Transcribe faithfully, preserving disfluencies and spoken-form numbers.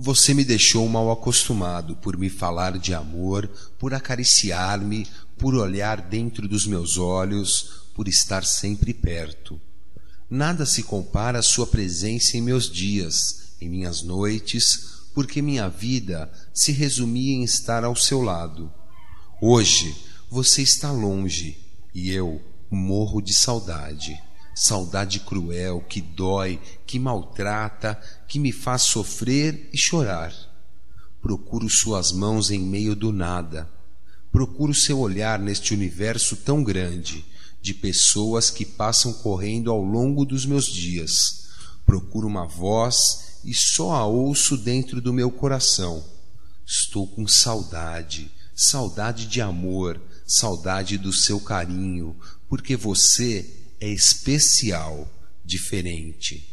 Você me deixou mal acostumado por me falar de amor, por acariciar-me, por olhar dentro dos meus olhos, por estar sempre perto. Nada se compara à sua presença em meus dias, em minhas noites, porque minha vida se resumia em estar ao seu lado. Hoje você está longe e eu morro de saudade. Saudade cruel, que dói, que maltrata, que me faz sofrer e chorar. Procuro suas mãos em meio do nada. Procuro seu olhar neste universo tão grande, de pessoas que passam correndo ao longo dos meus dias. Procuro uma voz e só a ouço dentro do meu coração. Estou com saudade, saudade de amor, saudade do seu carinho, porque você é especial, diferente.